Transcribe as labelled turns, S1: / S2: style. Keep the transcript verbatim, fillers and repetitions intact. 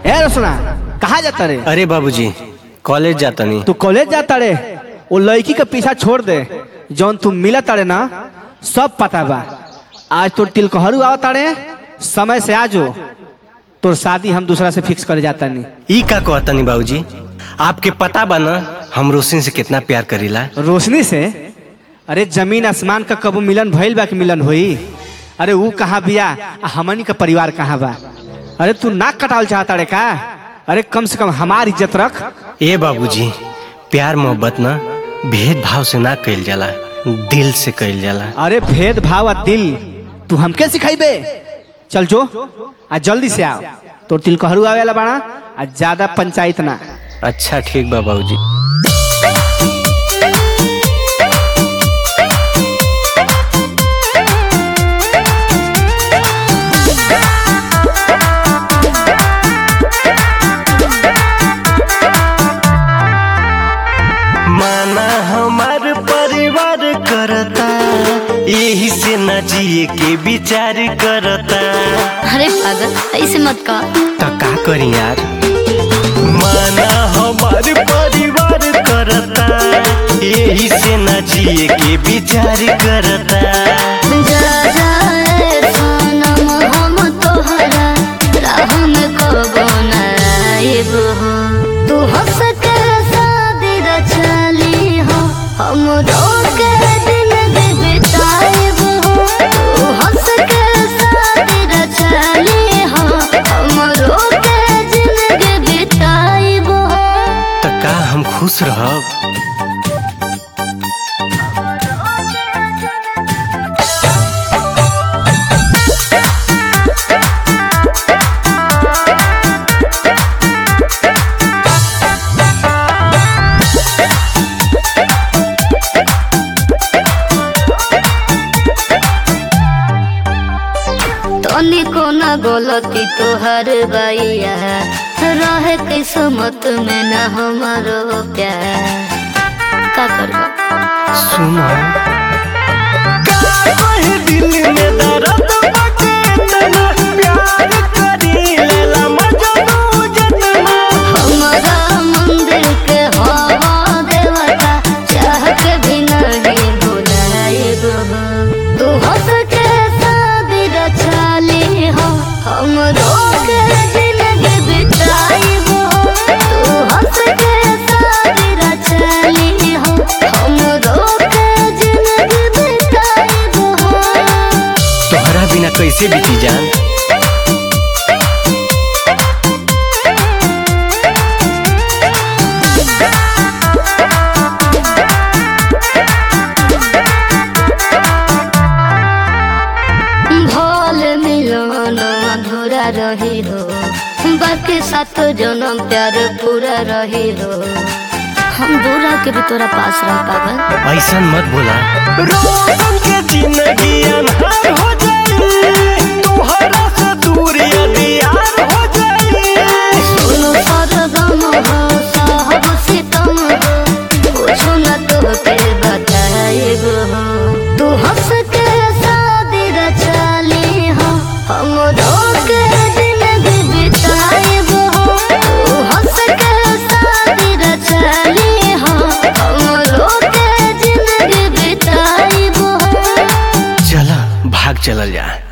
S1: ए रोशना कहाँ जाता रे?
S2: अरे बाबूजी कॉलेज जाता नहीं।
S1: तू कॉलेज जाता रे? वो लड़की का पीछा छोड़ दे जौन तू मिला तारे ना, सब पता बा। आज तो तिलकहरू आवता रे, समय से आजो तोर शादी हम दूसरा से फिक्स कर जाता नहीं।
S2: ई का कहता नहीं बाबूजी, आपके पता बा ना हम रोशनी से कितना प्यार करीला।
S1: रोशनी से? अरे जमीन आसमान का कबू मिलन भइल बा कि मिलन होई? अरे वो कहाँ बिया, हमनी का परिवार कहाँ बा? अरे तू नाक कटाल चाहता रे का? अरे कम से कम हमारी इज्जत रख।
S2: ए बाबूजी प्यार मोहब्बत ना भेदभाव से ना कइल जाला, दिल से कइल जाला।
S1: अरे भेदभाव आ दिल तू हमके सिखाइबे? चल जो आज जल्दी से आओ, तो तिलकहरू आवेला बाड़ा, आज ज्यादा पंचायत ना।
S2: अच्छा ठीक बा बाबूजी। माना हमार परिवार करता, यही से न जिए के विचार करता।
S3: अरे पागल ऐसे मत कह।
S2: तो का करी यार? माना हमार परिवार करता, यही से न जिए के विचार करता।
S3: जा जाए सनम हम तोहरा राह में कबो न आइबो। तू हंस के शादी रचली हो, हम रोके जिंदगी बिताइबो। तू हंस के शादी रचली हो, हम रोके जिंदगी बिताइबो।
S2: तो का हम खुश रहब?
S3: तनिको न गलती तोहर भैया, रहे किस्मत में न हमारो प्यार। का करबो?
S2: सुनो दिल में दर्द बाटे, तना प्यार करी लेला मजनू जतना।
S3: हमारा मंदिर के हवा देवता, चाह के भी नहीं भुलाइबो। तू हंस के शादी रचली हो, हम रोके जिंदगी बिताइबो। तू हंस के शादी रचली हो, हम रोके जिंदगी बिताइबो।
S2: तोहरा बिना कैसे बीती जान?
S3: भोल मिलन अधूरा रही हो, बाकी सात जन्म प्यार पूरा रही हो। हम दूरा के भी तोरा पास रह पागल।
S2: ऐसा मत बोला। रोशन के जिंदगी अनहार हो जाए, तोहरा से दूर यार हो जाए।
S3: सुनो सरगम हो साहब सितम हो, कुछ न तोके बताइबो। तू हंस के शादी रचली हो, हम रोके जिंदगी बिताइबो। तू हंस के शादी रचली हो, हम रोके जिंदगी बिताइबो।
S2: चला भाग चलल जा।